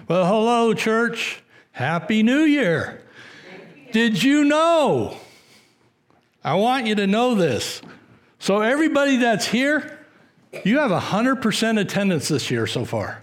Well, hello, church. Happy New Year. Did you know? I want you to know this. So everybody that's here, you have 100% attendance this year so far.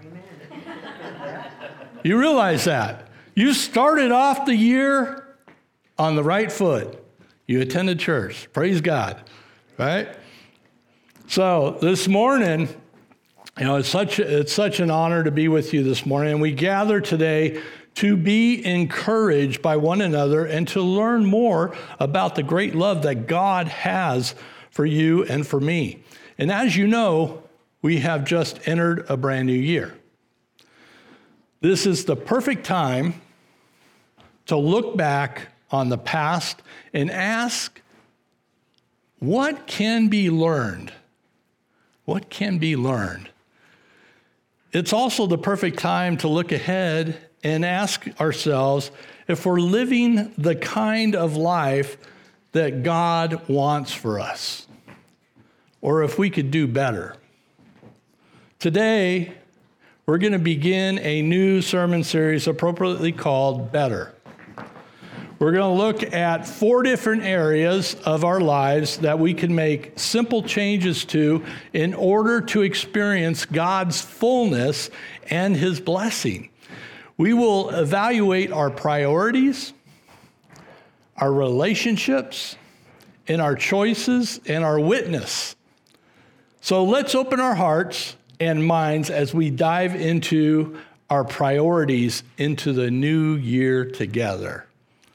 You realize that. You started off the year on the right foot. You attended church. Praise God, right? So this morning, it's such an honor to be with you this morning. And we gather today to be encouraged by one another and to learn more about the great love that God has for you and for me. And as you know, we have just entered a brand new year. This is the perfect time to look back on the past and ask, what can be learned? What can be learned? It's also the perfect time to look ahead and ask ourselves if we're living the kind of life that God wants for us, or if we could do better. Today, we're going to begin a new sermon series appropriately called Better. We're going to look at 4 different areas of our lives that we can make simple changes to in order to experience God's fullness and His blessing. We will evaluate our priorities, our relationships, and our choices and our witness. So let's open our hearts and minds as we dive into our priorities into the new year together.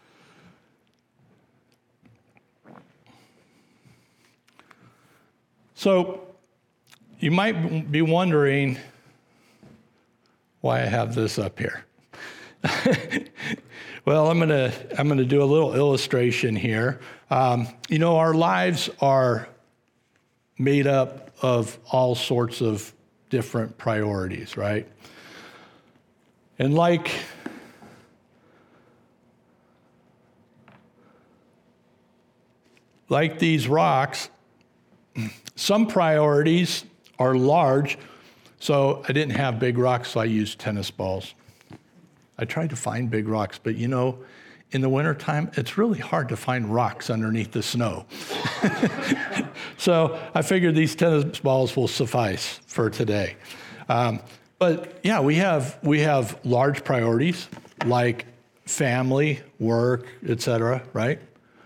So you might be wondering why I have this up here. Well, I'm gonna do a little illustration here. Our lives are made up of all sorts of different priorities, right? And like these rocks, some priorities are large, so I didn't have big rocks, so I used tennis balls. I tried to find big rocks, but in the wintertime, it's really hard to find rocks underneath the snow. So I figured these tennis balls will suffice for today. But yeah, we have large priorities like family, work, etc., right?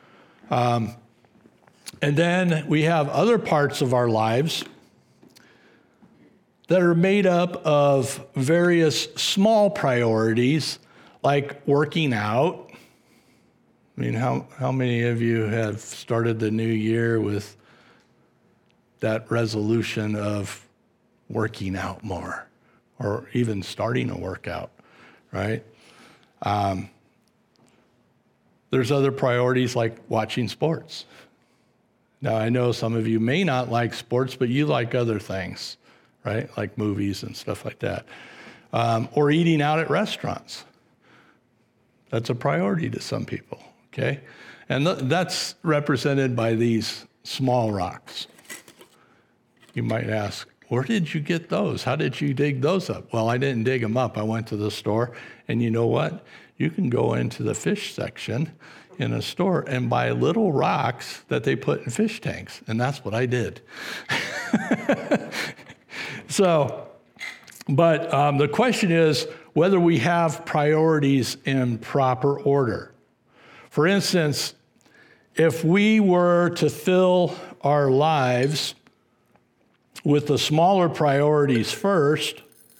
And then we have other parts of our lives that are made up of various small priorities, like working out. I mean, how many of you have started the new year with that resolution of working out more, or even starting a workout, right? There's other priorities like watching sports. Now, I know some of you may not like sports, but you like other things, right? Like movies and stuff like that. Or eating out at restaurants. That's a priority to some people, okay? And that's represented by these small rocks. You might ask, where did you get those? How did you dig those up? Well, I didn't dig them up. I went to the store, and you know what? You can go into the fish section in a store and buy little rocks that they put in fish tanks. And that's what I did. But the question is whether we have priorities in proper order. For instance, if we were to fill our lives with the smaller priorities first,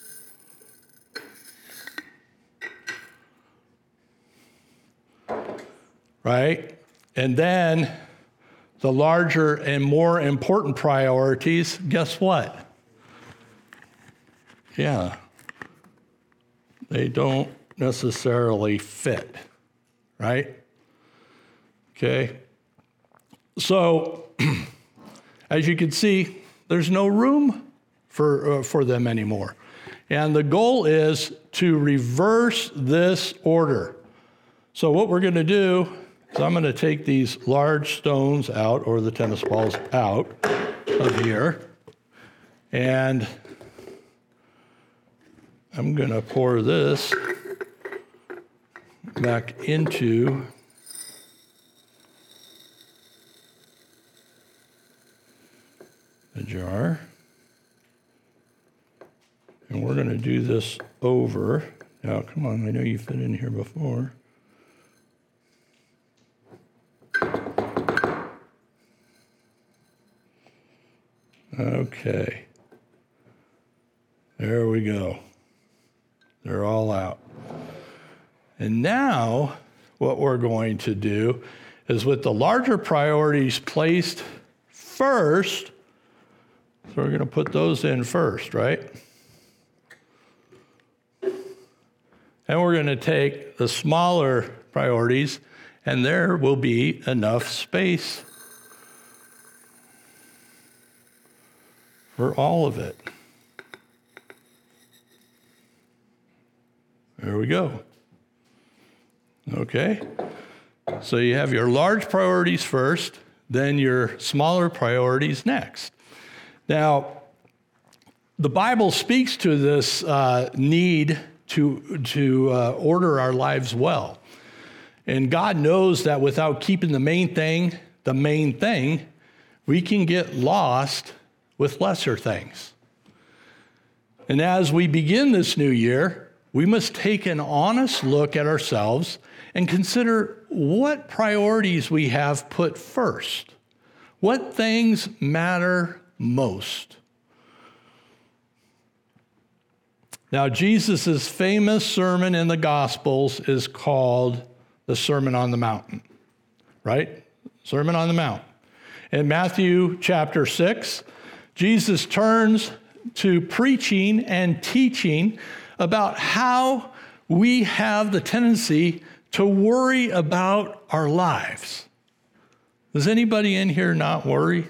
right? And then the larger and more important priorities, guess what? Yeah, they don't necessarily fit, right? Okay. So, as you can see, there's no room for them anymore. And the goal is to reverse this order. So what we're going to do is I'm going to take these large stones out, or the tennis balls out of here, and I'm going to pour this back into the jar. And we're going to do this over. Now, come on, I know you fit in here before. Okay. There we go. They're all out. And now, what we're going to do is with the larger priorities placed first, so we're going to put those in first, right? And we're going to take the smaller priorities, and there will be enough space for all of it. There we go. Okay? So you have your large priorities first, then your smaller priorities next. Now, the Bible speaks to this need to order our lives well. And God knows that without keeping the main thing, we can get lost with lesser things. And as we begin this new year, we must take an honest look at ourselves and consider what priorities we have put first. What things matter most? Now, Jesus' famous sermon in the Gospels is called the Sermon on the Mountain, right? Sermon on the Mount. In Matthew chapter 6, Jesus turns to preaching and teaching about how we have the tendency to worry about our lives. Does anybody in here not worry?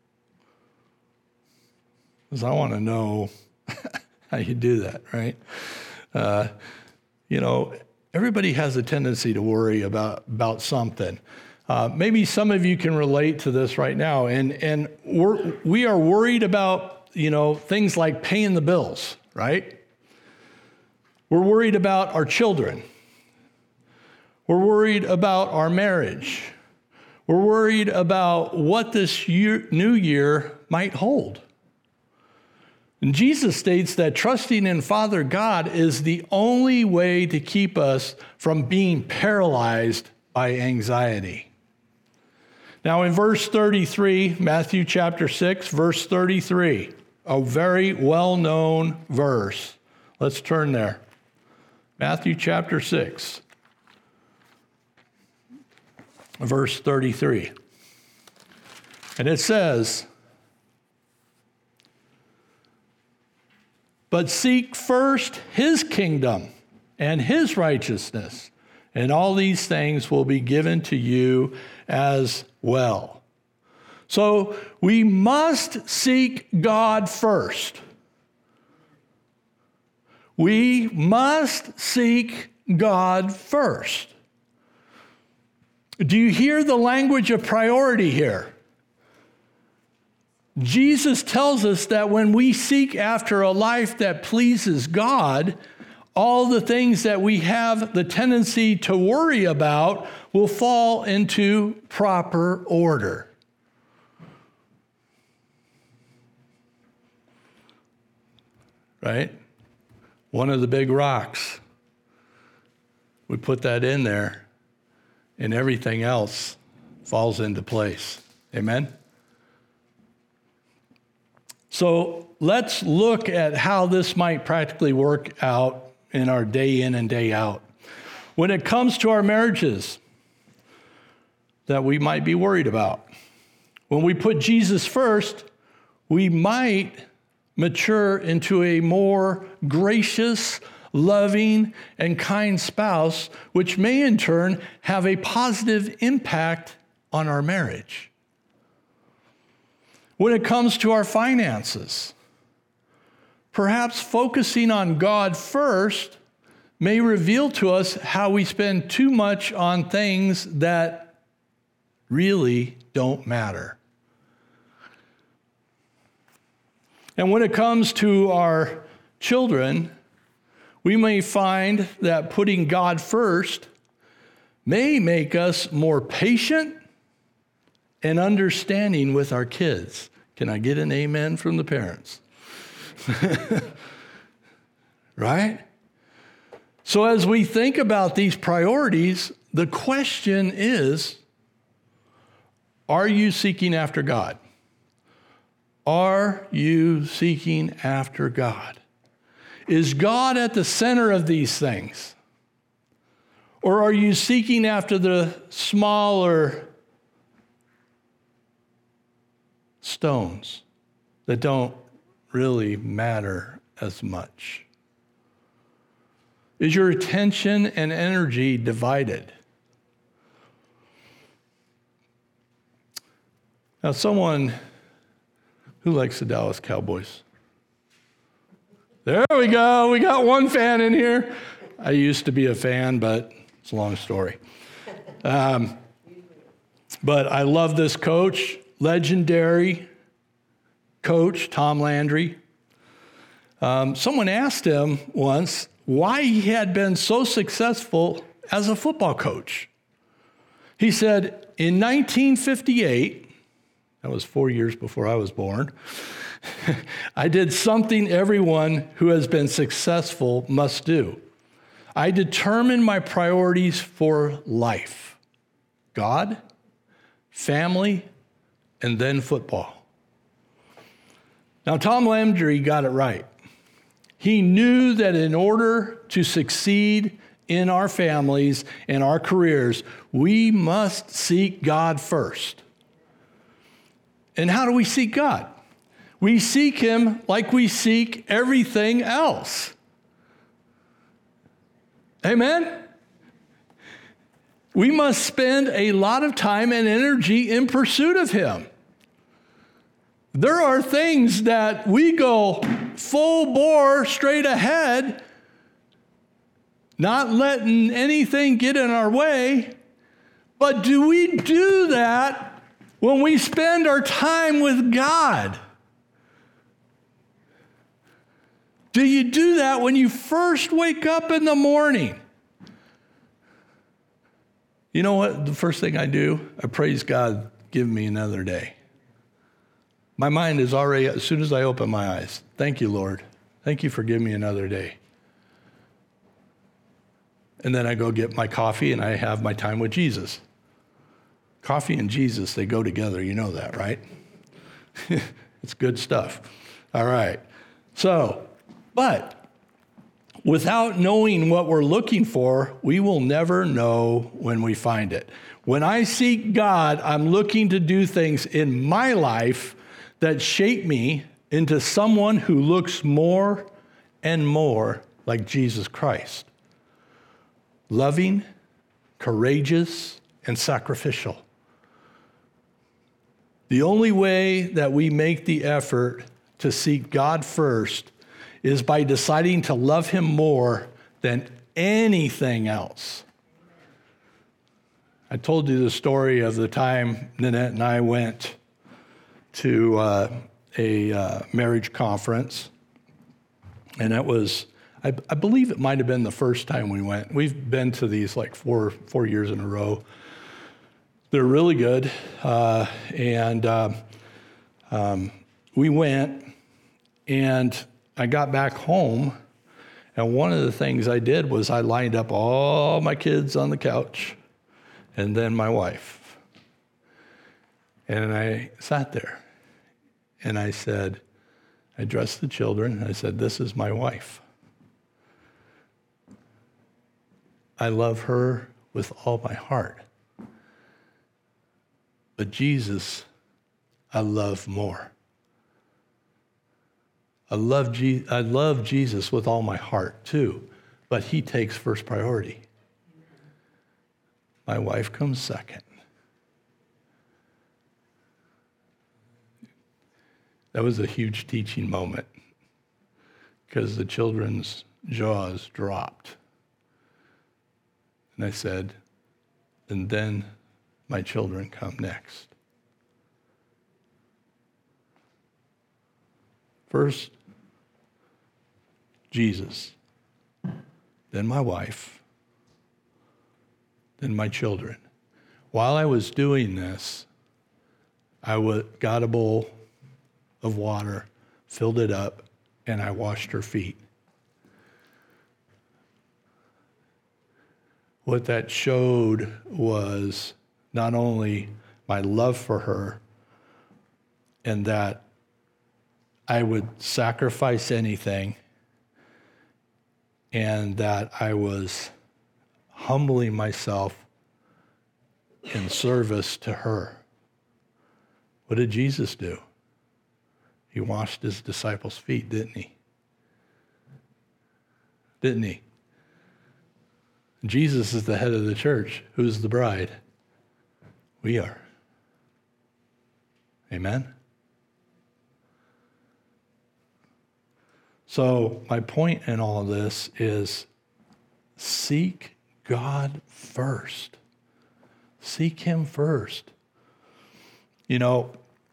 Because I want to know how you do that, right? Everybody has a tendency to worry about something. Maybe some of you can relate to this right now, and we are worried about things like paying the bills, right? We're worried about our children. We're worried about our marriage. We're worried about what this new year might hold. And Jesus states that trusting in Father God is the only way to keep us from being paralyzed by anxiety. Now in verse 33, Matthew chapter 6, verse 33, a very well-known verse. Let's turn there. Matthew chapter 6, verse 33. And it says, "But seek first his kingdom and his righteousness, and all these things will be given to you as well." So we must seek God first. We must seek God first. Do you hear the language of priority here? Jesus tells us that when we seek after a life that pleases God, all the things that we have the tendency to worry about will fall into proper order. Right? One of the big rocks. We put that in there, and everything else falls into place. Amen? So let's look at how this might practically work out in our day in and day out. When it comes to our marriages that we might be worried about, when we put Jesus first, we might mature into a more gracious, loving, and kind spouse, which may in turn have a positive impact on our marriage. When it comes to our finances, perhaps focusing on God first may reveal to us how we spend too much on things that really don't matter. And when it comes to our children, we may find that putting God first may make us more patient and understanding with our kids. Can I get an amen from the parents? Right? So as we think about these priorities, the question is, are you seeking after God? Are you seeking after God? Is God at the center of these things? Or are you seeking after the smaller stones that don't really matter as much? Is your attention and energy divided? Now, someone who likes the Dallas Cowboys? There we go. We got one fan in here. I used to be a fan, but it's a long story. But I love this coach, legendary coach, Tom Landry. Someone asked him once why he had been so successful as a football coach. He said, in 1958, that was 4 years before I was born, I did something everyone who has been successful must do. I determined my priorities for life: God, family, and then football. Now, Tom Landry got it right. He knew that in order to succeed in our families and our careers, we must seek God first. And how do we seek God? We seek him like we seek everything else. Amen? We must spend a lot of time and energy in pursuit of him. There are things that we go full bore straight ahead, not letting anything get in our way. But do we do that when we spend our time with God? Do you do that when you first wake up in the morning? You know what? The first thing I do, I praise God, give me another day. My mind is already, as soon as I open my eyes, thank you, Lord. Thank you for giving me another day. And then I go get my coffee and I have my time with Jesus. Coffee and Jesus, they go together. You know that, right? It's good stuff. All right. So, but without knowing what we're looking for, we will never know when we find it. When I seek God, I'm looking to do things in my life that shape me into someone who looks more and more like Jesus Christ. Loving, courageous, and sacrificial. The only way that we make the effort to seek God first is by deciding to love him more than anything else. I told you the story of the time Nanette and I went to a marriage conference, and it was, I believe it might have been the first time we went. We've been to these like four years in a row. They're really good, and we went, and I got back home, and one of the things I did was I lined up all my kids on the couch, and then my wife. And I sat there, and I said, I addressed the children, and I said, this is my wife. I love her with all my heart. But Jesus, I love more. I love Jesus with all my heart too, but he takes first priority. My wife comes second. That was a huge teaching moment because the children's jaws dropped. And I said, and then my children come next. First, Jesus. then my wife, then my children. While I was doing this, I got a bowl of water, filled it up, and I washed her feet. What that showed was not only my love for her and that I would sacrifice anything and that I was humbling myself in service to her. What did Jesus do? He washed his disciples' feet, didn't he? Didn't he? Jesus is the head of the church. Who's the bride? We are. Amen? So my point in all of this is seek God first. Seek him first. You know,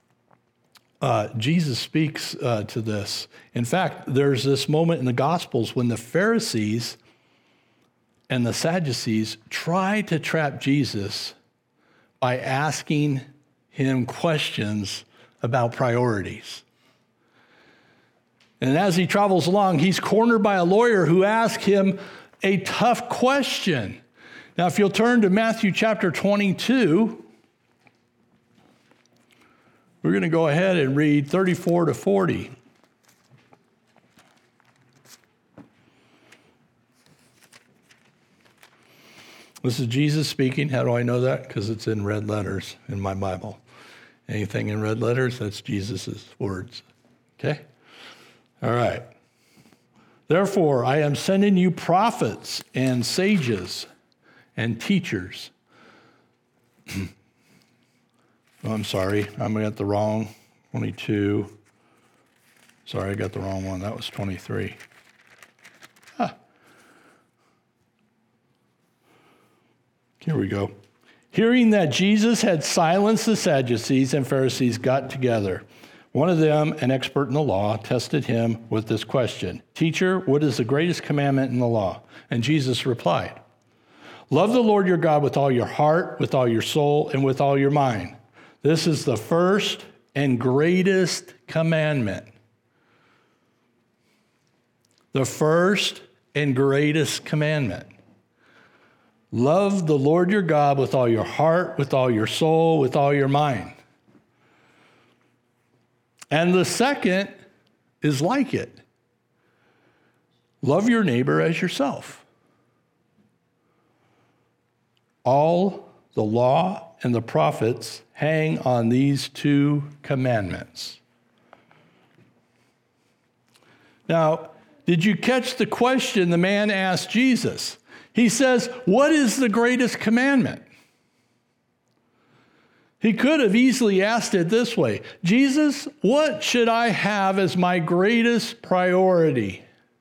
Jesus speaks to this. In fact, there's this moment in the Gospels when the Pharisees and the Sadducees try to trap Jesus by asking him questions about priorities. And as he travels along, he's cornered by a lawyer who asks him a tough question. Now, if you'll turn to Matthew chapter 22, we're going to go ahead and read 34 to 40. This is Jesus speaking. How do I know that? Because it's in red letters in my Bible. Anything in red letters, that's Jesus' words. Okay? All right. Therefore, I am sending you prophets and sages and teachers. Oh, I'm sorry. I'm going to get the wrong 22. Sorry, I got the wrong one. That was 23. Here we go. Hearing that Jesus had silenced the Sadducees and Pharisees got together. One of them, an expert in the law, tested him with this question. Teacher, what is the greatest commandment in the law? And Jesus replied, love the Lord your God with all your heart, with all your soul, and with all your mind. This is the first and greatest commandment. The first and greatest commandment. Love the Lord your God with all your heart, with all your soul, with all your mind. And the second is like it. Love your neighbor as yourself. All the law and the prophets hang on these two commandments. Now, did you catch the question the man asked Jesus? He says, what is the greatest commandment? He could have easily asked it this way. Jesus, what should I have as my greatest priority?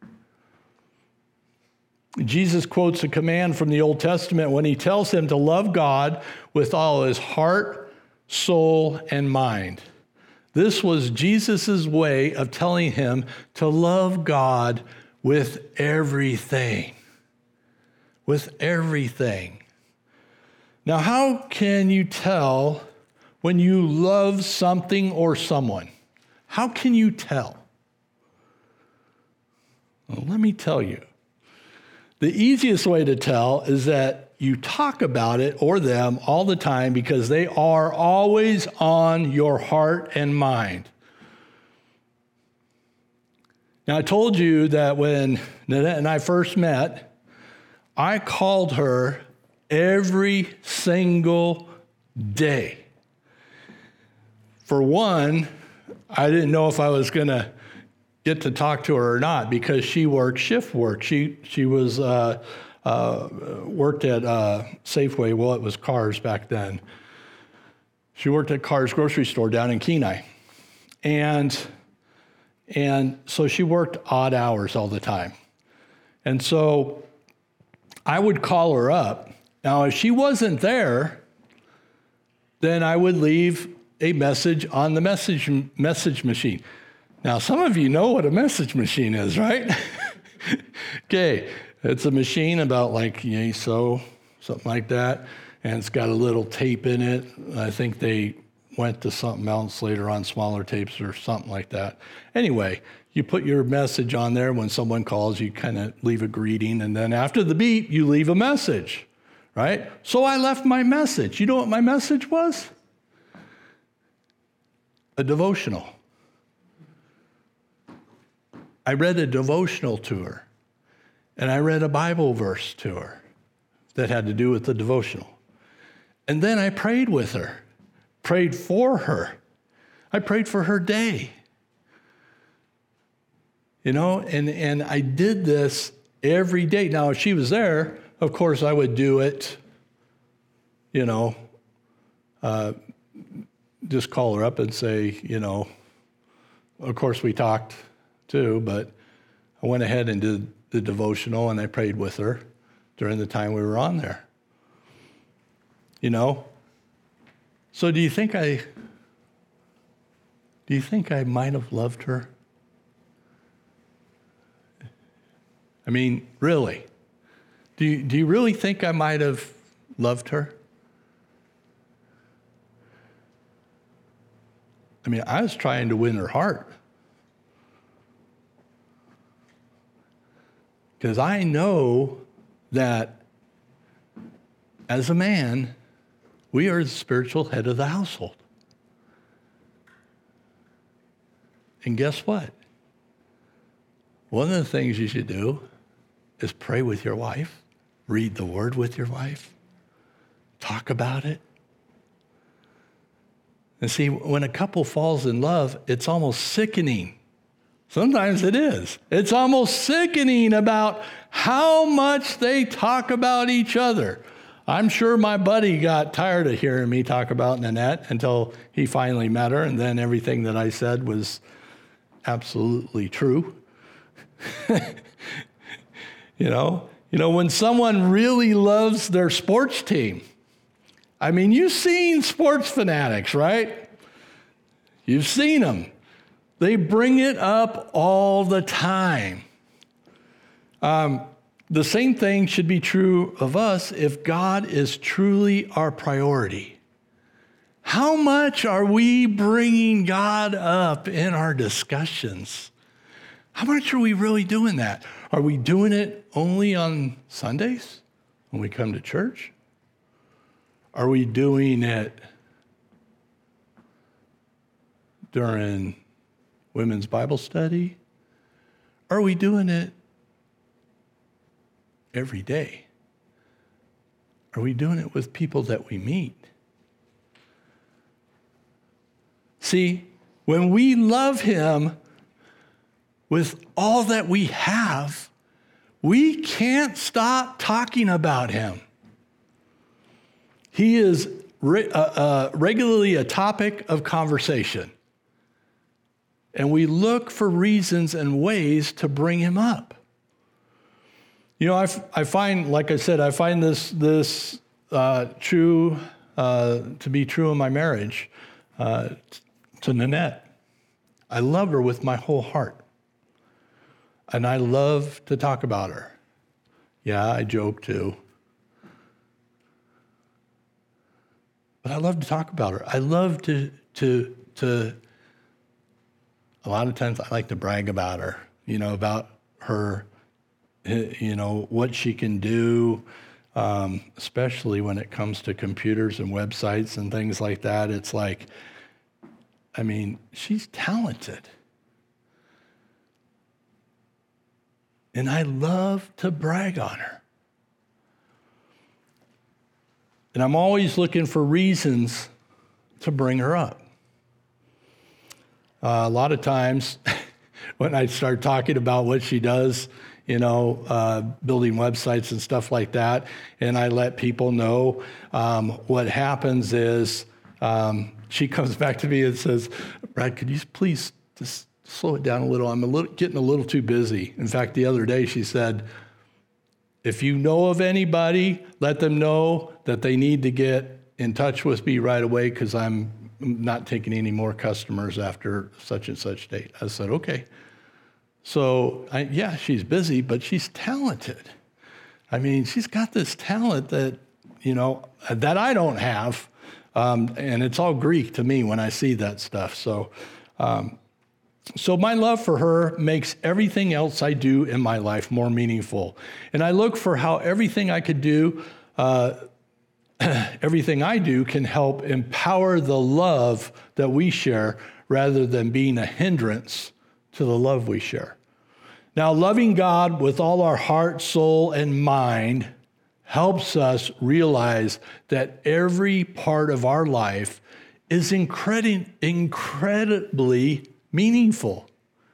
Jesus quotes a command from the Old Testament when he tells him to love God with all his heart, soul, and mind. This was Jesus' way of telling him to love God with everything. With everything. Now, how can you tell when you love something or someone? How can you tell? Well, let me tell you. The easiest way to tell is that you talk about it or them all the time because they are always on your heart and mind. Now, I told you that when Nanette and I first met, I called her every single day. For one, I didn't know if I was going to get to talk to her or not because she worked shift work. She was worked at Safeway. Well, it was Carr's back then. She worked at Carr's grocery store down in Kenai. And so she worked odd hours all the time. And so I would call her up. Now, if she wasn't there, then I would leave a message on the message machine. Now, some of you know what a message machine is, right? Okay. It's a machine about so, something like that, and it's got a little tape in it. I think they went to something else later on, smaller tapes or something like that. Anyway, you put your message on there. When someone calls, you kind of leave a greeting, and then after the beep, you leave a message, right? So I left my message. You know what my message was? A devotional. I read a devotional to her, and I read a Bible verse to her that had to do with the devotional. And then I prayed with her, prayed for her. I prayed for her day. And I did this every day. Now, if she was there, of course, I would do it, just call her up and say, of course we talked too, but I went ahead and did the devotional and I prayed with her during the time we were on there. So do you think I might have loved her? I mean, really? Do you really think I might have loved her? I mean, I was trying to win her heart. Because I know that as a man, we are the spiritual head of the household. And guess what? One of the things you should do is pray with your wife, read the word with your wife, talk about it. And see, when a couple falls in love, it's almost sickening. Sometimes it is. It's almost sickening about how much they talk about each other. I'm sure my buddy got tired of hearing me talk about Nanette until he finally met her, and then everything that I said was absolutely true. When someone really loves their sports team, I mean, you've seen sports fanatics, right? You've seen them. They bring it up all the time. The same thing should be true of us if God is truly our priority. How much are we bringing God up in our discussions? How much are we really doing that? Are we doing it only on Sundays when we come to church? Are we doing it during women's Bible study? Are we doing it every day? Are we doing it with people that we meet? See, when we love him with all that we have, we can't stop talking about him. He is regularly a topic of conversation. And we look for reasons and ways to bring him up. I find, like I said, I find this true to be true in my marriage to Nanette. I love her with my whole heart. And I love to talk about her. Yeah, I joke too. But I love to talk about her. I love to a lot of times I like to brag about her, about her, what she can do, especially when it comes to computers and websites and things like that. It's like, she's talented. And I love to brag on her. And I'm always looking for reasons to bring her up. A lot of times when I start talking about what she does, building websites and stuff like that, and I let people know, what happens is she comes back to me and says, Brad, could you please just slow it down a little? I'm getting a little too busy. In fact, the other day she said, if you know of anybody, let them know that they need to get in touch with me right away because I'm not taking any more customers after such and such date. I said, okay. So, she's busy, but she's talented. I mean, she's got this talent that, that I don't have. And it's all Greek to me when I see that stuff. So my love for her makes everything else I do in my life more meaningful. And I look for how everything I could do, everything I do can help empower the love that we share rather than being a hindrance to the love we share. Now, loving God with all our heart, soul, and mind helps us realize that every part of our life is incredibly meaningful.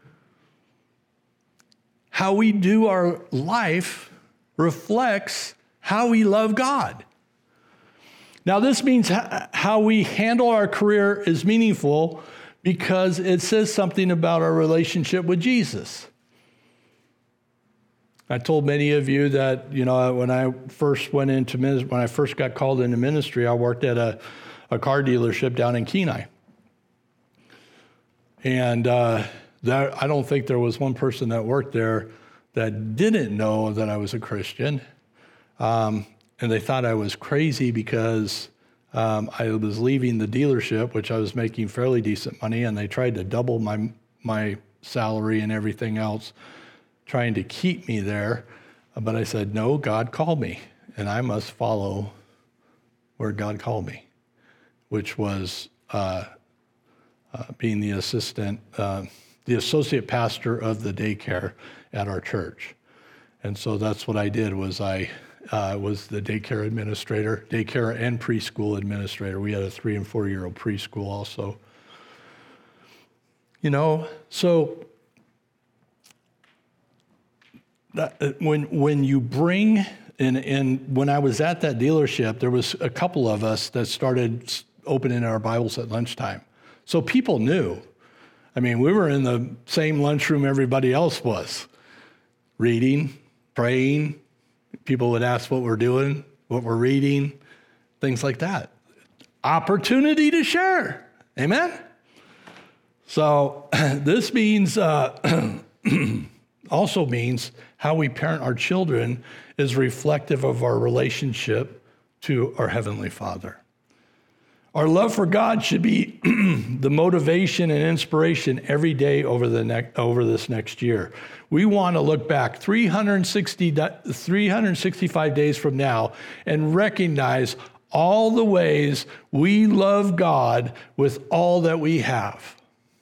How we do our life reflects how we love God. Now, this means how we handle our career is meaningful because it says something about our relationship with Jesus. I told many of you that, when I first went into ministry, when I first got called into ministry, I worked at a car dealership down in Kenai. And I don't think there was one person that worked there that didn't know that I was a Christian. And they thought I was crazy because I was leaving the dealership, which I was making fairly decent money, and they tried to double my salary and everything else, trying to keep me there. But I said, no, God called me, and I must follow where God called me, which was being the associate pastor of the daycare at our church. And so that's what I did, was I was the daycare administrator, daycare and preschool administrator. We had a 3- and 4-year-old preschool also. So when you bring, and when I was at that dealership, there was a couple of us that started opening our Bibles at lunchtime. So people knew. I mean, we were in the same lunchroom everybody else was, reading, praying. People would ask what we're doing, what we're reading, things like that. Opportunity to share. Amen? So this means, also means how we parent our children is reflective of our relationship to our Heavenly Father. Our love for God should be the motivation and inspiration every day over this next year. We want to look back 365 days from now and recognize all the ways we love God with all that we have.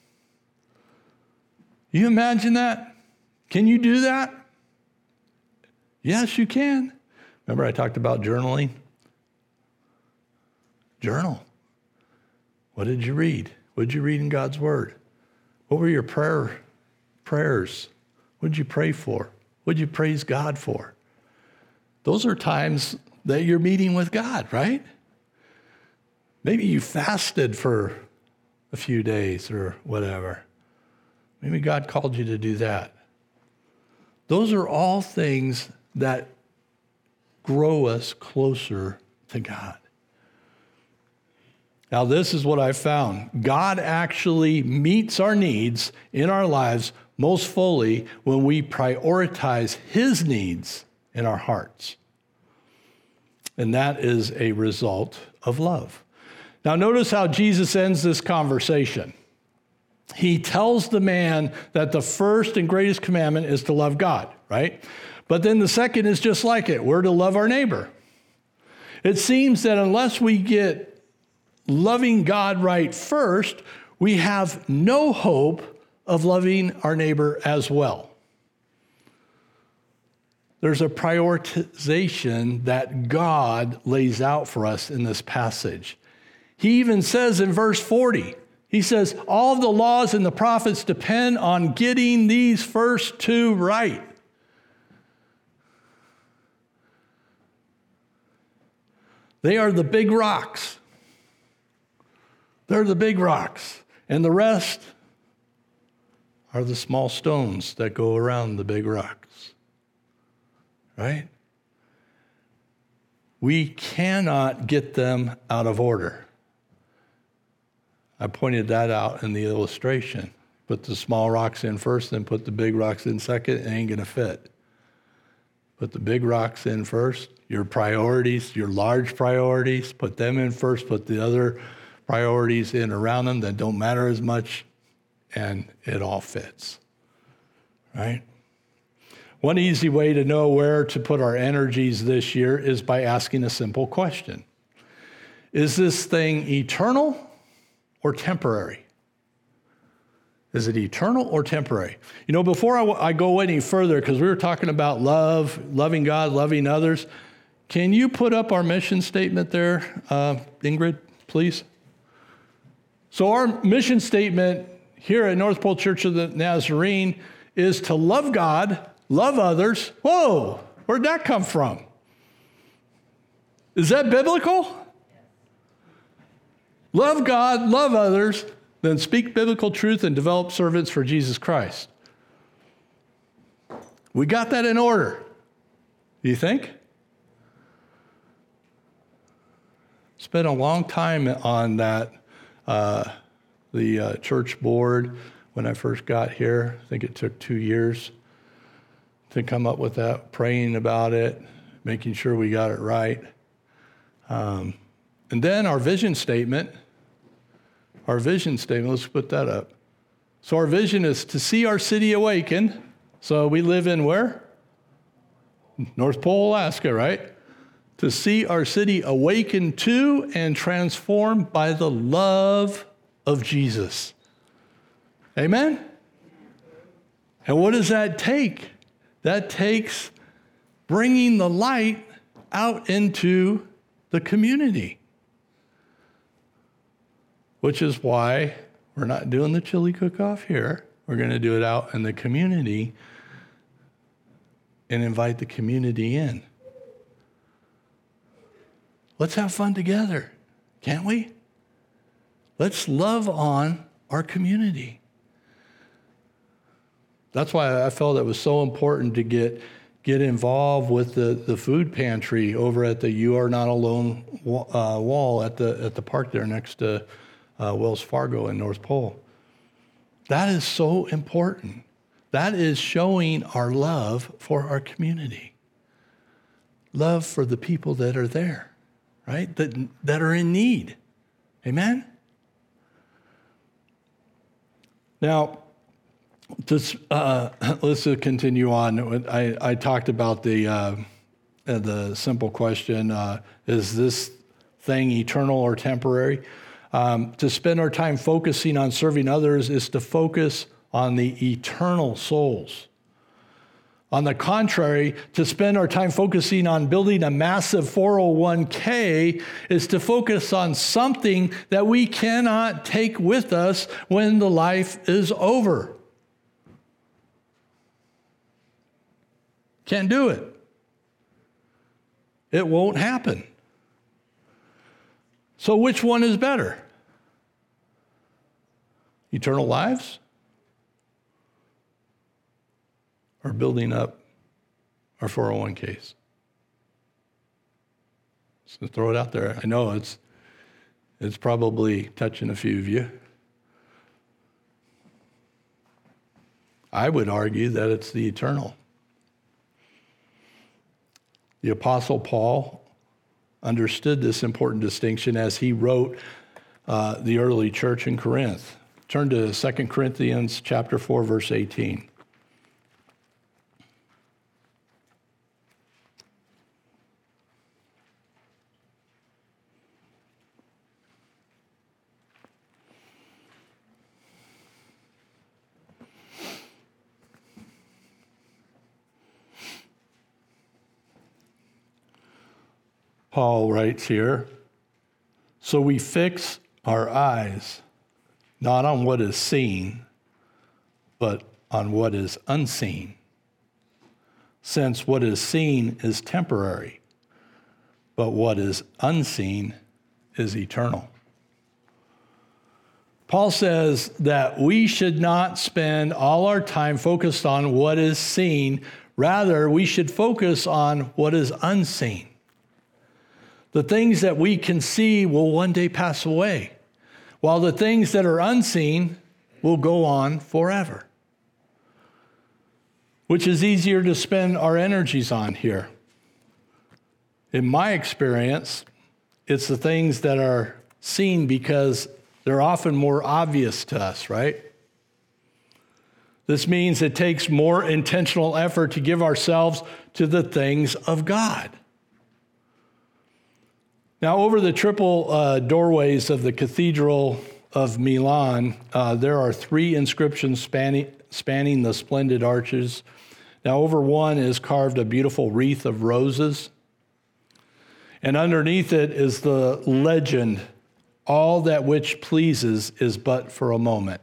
You imagine that? Can you do that? Yes, you can. Remember I talked about journaling? Journal. What did you read? What did you read in God's Word? What were your prayers? What did you pray for? What did you praise God for? Those are times that you're meeting with God, right? Maybe you fasted for a few days or whatever. Maybe God called you to do that. Those are all things that grow us closer to God. Now, this is what I found. God actually meets our needs in our lives most fully when we prioritize His needs in our hearts. And that is a result of love. Now, notice how Jesus ends this conversation. He tells the man that the first and greatest commandment is to love God, right? But then the second is just like it. We're to love our neighbor. It seems that unless we get loving God right first, we have no hope of loving our neighbor as well. There's a prioritization that God lays out for us in this passage. He even says in verse 40, he says, all of the laws and the prophets depend on getting these first two right. They are the big rocks. They're the big rocks. And the rest are the small stones that go around the big rocks. Right? We cannot get them out of order. I pointed that out in the illustration. Put the small rocks in first, then put the big rocks in second, it ain't going to fit. Put the big rocks in first. Your priorities, your large priorities, put them in first. Put the other priorities in around them that don't matter as much, and it all fits, right? One easy way to know where to put our energies this year is by asking a simple question. Is this thing eternal or temporary? Is it eternal or temporary? You know, before I go any further, because we were talking about love, loving God, loving others, can you put up our mission statement there, Ingrid, please? So our mission statement here at North Pole Church of the Nazarene is to love God, love others. Whoa, where'd that come from? Is that biblical? Love God, love others, then speak biblical truth and develop servants for Jesus Christ. We got that in order. Do you think? Spent a long time on that, the church board when I first got here. I think it took 2 years to come up with that, praying about it, making sure we got it right. And then our vision statement, let's put that up. So our vision is to see our city awaken. So we live in where? North Pole, Alaska, right? To see our city awaken to and transformed by the love of Jesus. Amen? And what does that take? That takes bringing the light out into the community. Which is why we're not doing the chili cook-off here. We're going to do it out in the community and invite the community in. Let's have fun together, can't we? Let's love on our community. That's why I felt it was so important to get involved with the food pantry over at the You Are Not Alone wall at the park there next to Wells Fargo in North Pole. That is so important. That is showing our love for our community. Love for the people that are there, right? That are in need. Amen? Now, let's continue on. I talked about the simple question, is this thing eternal or temporary? To spend our time focusing on serving others is to focus on the eternal souls. On the contrary, to spend our time focusing on building a massive 401k is to focus on something that we cannot take with us when the life is over. Can't do it. It won't happen. So which one is better? Eternal lives? Or building up our 401ks? So throw it out there. I know it's probably touching a few of you. I would argue that it's the eternal. The Apostle Paul understood this important distinction as he wrote the early church in Corinth. Turn to 2 Corinthians chapter 4, verse 18. Paul writes here, so we fix our eyes not on what is seen, but on what is unseen. Since what is seen is temporary, but what is unseen is eternal. Paul says that we should not spend all our time focused on what is seen. Rather, we should focus on what is unseen. The things that we can see will one day pass away, while the things that are unseen will go on forever. Which is easier to spend our energies on here? In my experience, it's the things that are seen because they're often more obvious to us, right? This means it takes more intentional effort to give ourselves to the things of God. Now, over the triple doorways of the Cathedral of Milan, there are 3 inscriptions spanning the splendid arches. Now, over one is carved a beautiful wreath of roses. And underneath it is the legend, "All that which pleases is but for a moment."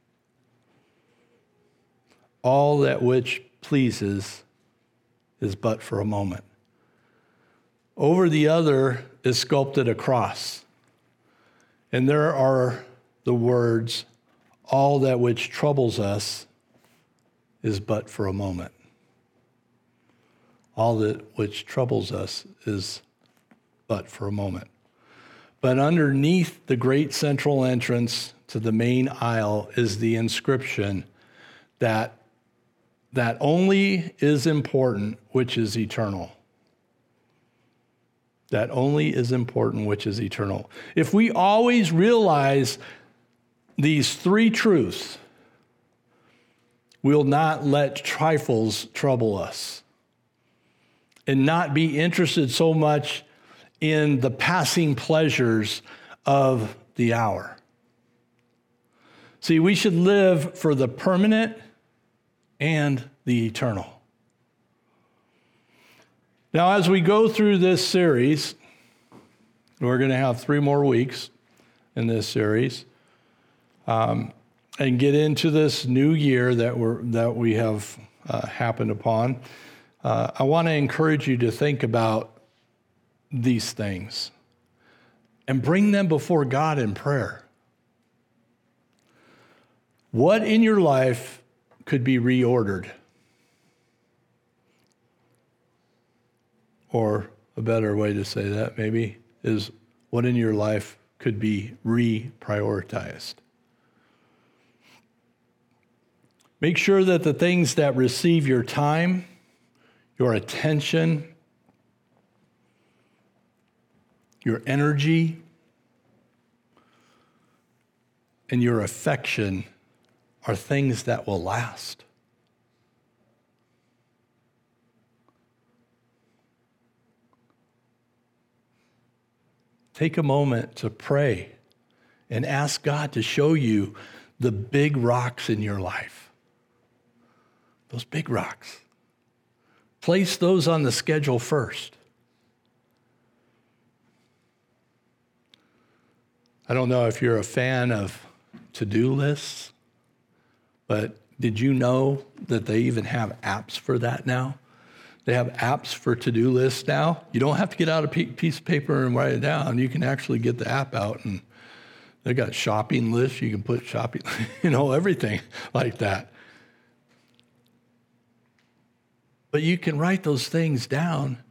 All that which pleases is but for a moment. Over the other is sculpted a cross. And there are the words, "All that which troubles us is but for a moment." All that which troubles us is but for a moment. But underneath the great central entrance to the main aisle is the inscription that only is important which is eternal. That only is important which is eternal. If we always realize these 3 truths, we'll not let trifles trouble us and not be interested so much in the passing pleasures of the hour. See, we should live for the permanent and the eternal. Now, as we go through this series, we're going to have 3 more weeks in this series, and get into this new year that we have happened upon. I want to encourage you to think about these things and bring them before God in prayer. What in your life could be reordered? Or a better way to say that maybe is what in your life could be reprioritized? Make sure that the things that receive your time, your attention, your energy, and your affection are things that will last. Take a moment to pray and ask God to show you the big rocks in your life. Those big rocks. Place those on the schedule first. I don't know if you're a fan of to-do lists, but did you know that they even have apps for that now? They have apps for to-do lists now. You don't have to get out a piece of paper and write it down. You can actually get the app out, and they got shopping lists. You can put shopping, everything like that. But you can write those things down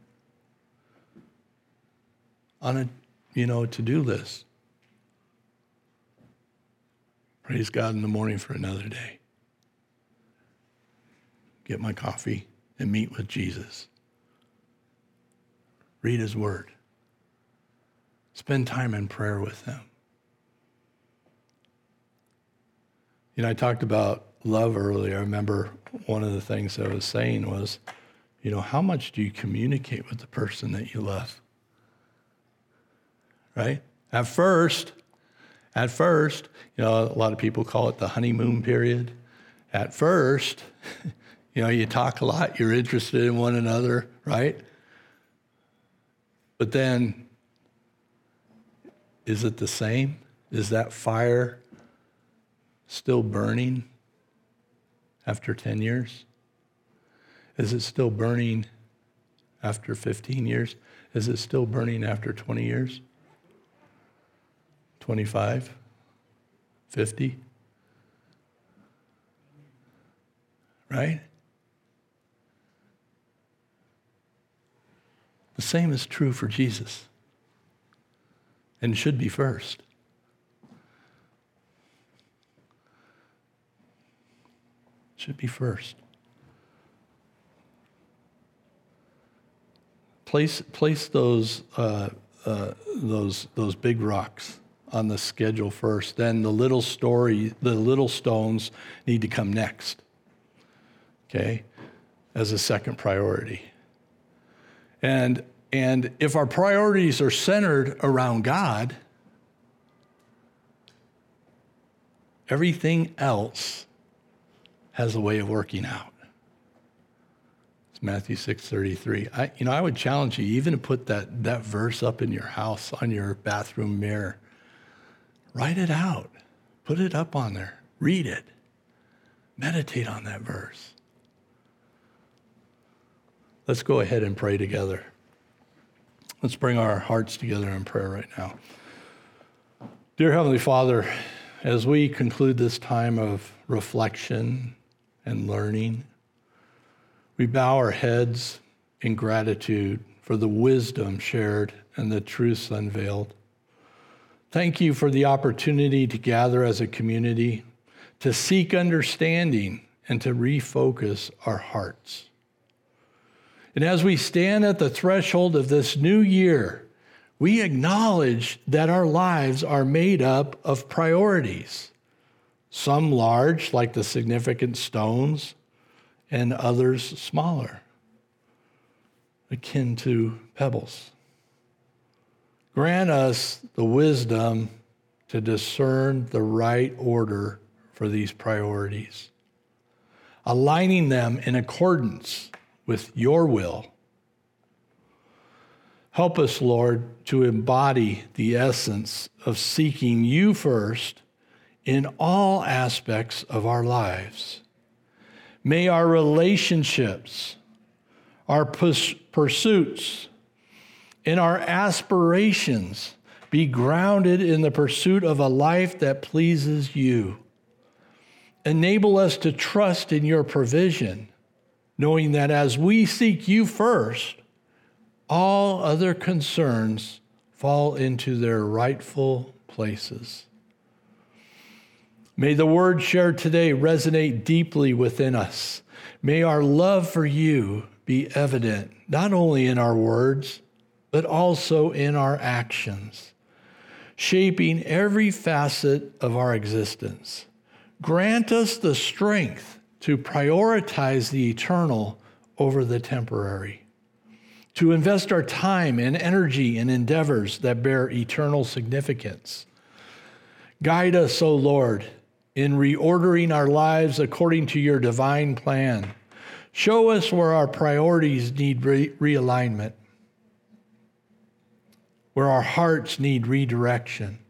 on a, to-do list. Praise God in the morning for another day. Get my coffee and meet with Jesus. Read his word. Spend time in prayer with him. I talked about love earlier. I remember one of the things I was saying was, how much do you communicate with the person that you love? Right? At first, a lot of people call it the honeymoon period. At first, you talk a lot, you're interested in one another, right? But then, is it the same? Is that fire still burning after 10 years? Is it still burning after 15 years? Is it still burning after 20 years? 25? 50? Right? The same is true for Jesus, and should be first. Should be first. place those big rocks on the schedule first. Then the little stones need to come next. Okay, as a second priority. And if our priorities are centered around God, everything else has a way of working out. It's Matthew 6:33. I would challenge you even to put that verse up in your house on your bathroom mirror. Write it out. Put it up on there. Read it. Meditate on that verse. Let's go ahead and pray together. Let's bring our hearts together in prayer right now. Dear Heavenly Father, as we conclude this time of reflection and learning, we bow our heads in gratitude for the wisdom shared and the truths unveiled. Thank you for the opportunity to gather as a community, to seek understanding, and to refocus our hearts. And as we stand at the threshold of this new year, we acknowledge that our lives are made up of priorities, some large, like the significant stones, and others smaller, akin to pebbles. Grant us the wisdom to discern the right order for these priorities, aligning them in accordance with your will. Help us, Lord, to embody the essence of seeking you first in all aspects of our lives. May our relationships, our pursuits, and our aspirations be grounded in the pursuit of a life that pleases you. Enable us to trust in your provision, knowing that as we seek you first, all other concerns fall into their rightful places. May the word shared today resonate deeply within us. May our love for you be evident, not only in our words, but also in our actions, shaping every facet of our existence. Grant us the strength to prioritize the eternal over the temporary, to invest our time and energy in endeavors that bear eternal significance. Guide us, O Lord, in reordering our lives according to your divine plan. Show us where our priorities need realignment, where our hearts need redirection.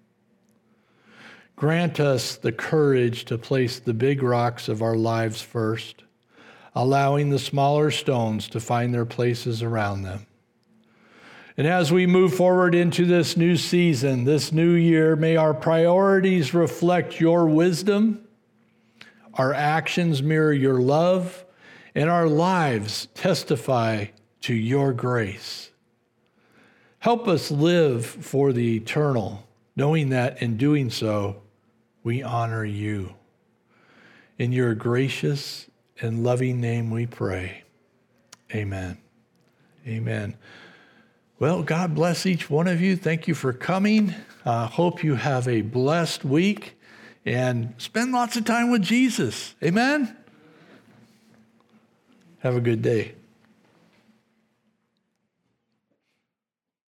Grant us the courage to place the big rocks of our lives first, allowing the smaller stones to find their places around them. And as we move forward into this new season, this new year, may our priorities reflect your wisdom, our actions mirror your love, and our lives testify to your grace. Help us live for the eternal, knowing that in doing so, we honor you. In your gracious and loving name we pray. Amen. Amen. Well, God bless each one of you. Thank you for coming. Hope you have a blessed week and spend lots of time with Jesus. Amen. Have a good day.